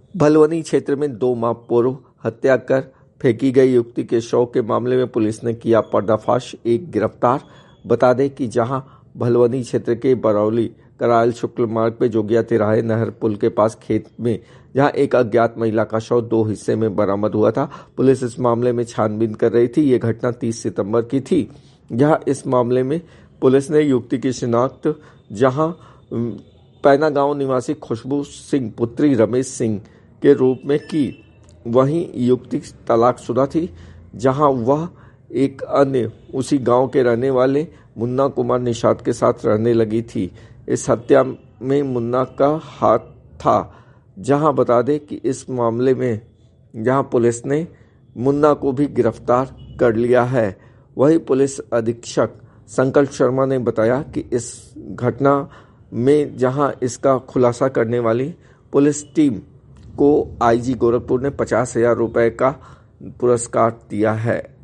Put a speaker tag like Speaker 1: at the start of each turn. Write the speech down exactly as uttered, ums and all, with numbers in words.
Speaker 1: भलवनी क्षेत्र में दो माह पूर्व हत्या कर फेंकी गई युवती के शव के मामले में पुलिस ने किया पर्दाफाश, एक गिरफ्तार। बता दें कि जहां भलवनी क्षेत्र के बरौली करायल शुक्ल मार्ग पे जोगिया तिराहे नहर पुल के पास खेत में जहां एक अज्ञात महिला का शव दो हिस्से में बरामद हुआ था। पुलिस इस मामले में छानबीन कर रही थी। ये घटना तीस सितंबर की थी। जहां इस मामले में पुलिस ने युवती की शिनाख्त जहां पैना गांव निवासी खुशबू सिंह पुत्री रमेश सिंह के रूप में की। वहीं युवती तलाकशुदा थी, जहां वह एक अन्य उसी गांव के रहने वाले मुन्ना कुमार निषाद के साथ रहने लगी थी। इस हत्या में मुन्ना का हाथ था। जहां बता दें कि इस मामले में जहां पुलिस ने मुन्ना को भी गिरफ्तार कर लिया है। वहीं पुलिस अधीक्षक संकल्प शर्मा ने बताया कि इस घटना में जहां इसका खुलासा करने वाली पुलिस टीम को आईजी गोरखपुर ने पचास हजार रुपए का पुरस्कार दिया है।